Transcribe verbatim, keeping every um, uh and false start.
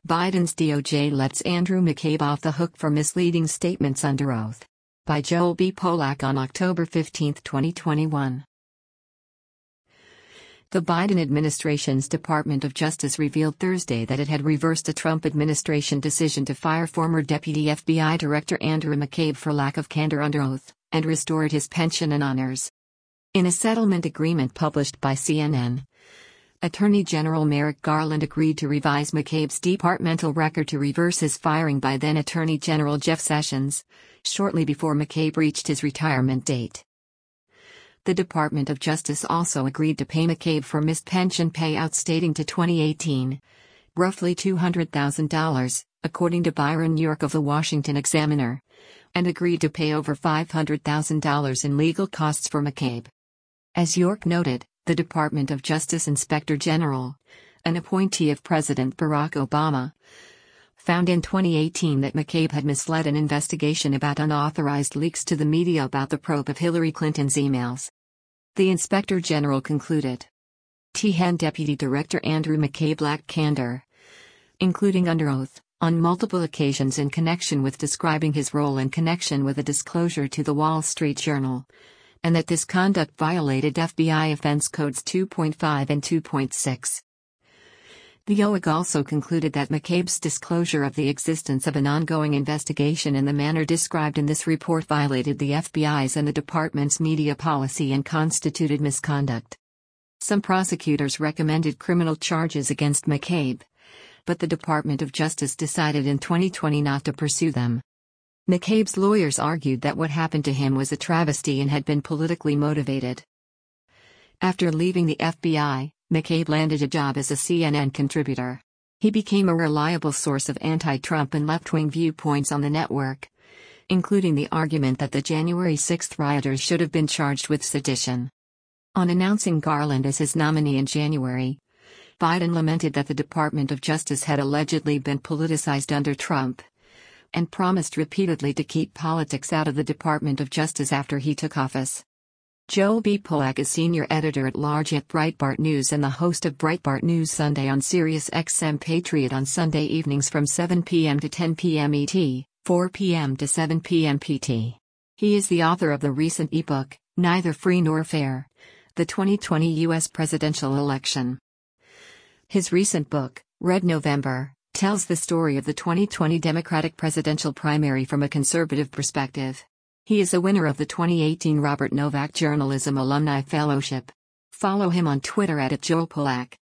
Biden's D O J lets Andrew McCabe off the hook for misleading statements under oath. By Joel B. Polak on October fifteenth, twenty twenty-one. The Biden administration's Department of Justice revealed Thursday that it had reversed a Trump administration decision to fire former Deputy F B I Director Andrew McCabe for lack of candor under oath, and restored his pension and honors. In a settlement agreement published by C N N, Attorney General Merrick Garland agreed to revise McCabe's departmental record to reverse his firing by then Attorney General Jeff Sessions, shortly before McCabe reached his retirement date. The Department of Justice also agreed to pay McCabe for missed pension payouts dating to twenty eighteen, roughly two hundred thousand dollars, according to Byron York of the Washington Examiner, and agreed to pay over five hundred thousand dollars in legal costs for McCabe. As York noted, the Department of Justice Inspector General, an appointee of President Barack Obama, found in twenty eighteen that McCabe had misled an investigation about unauthorized leaks to the media about the probe of Hillary Clinton's emails. The Inspector General concluded T H E N Deputy Director Andrew McCabe lacked candor, including under oath, on multiple occasions in connection with describing his role in connection with a disclosure to the Wall Street Journal, and that this conduct violated F B I Offense Codes two point five and two point six. The O I G also concluded that McCabe's disclosure of the existence of an ongoing investigation in the manner described in this report violated the F B I's and the department's media policy and constituted misconduct. Some prosecutors recommended criminal charges against McCabe, but the Department of Justice decided in twenty twenty not to pursue them. McCabe's lawyers argued that what happened to him was a travesty and had been politically motivated. After leaving the F B I, McCabe landed a job as a C N N contributor. He became a reliable source of anti-Trump and left-wing viewpoints on the network, including the argument that the January sixth rioters should have been charged with sedition. On announcing Garland as his nominee in January, Biden lamented that the Department of Justice had allegedly been politicized under Trump, and promised repeatedly to keep politics out of the Department of Justice after he took office. Joel B. Polak is senior editor-at-large at Breitbart News and the host of Breitbart News Sunday on Sirius X M Patriot on Sunday evenings from seven p m to ten p m E T, four p m to seven p m P T. He is the author of the recent ebook, Neither Free Nor Fair: The twenty twenty U S Presidential Election. His recent book, Red November, tells the story of the twenty twenty Democratic presidential primary from a conservative perspective. He is a winner of the twenty eighteen Robert Novak Journalism Alumni Fellowship. Follow him on Twitter at Joel Polak.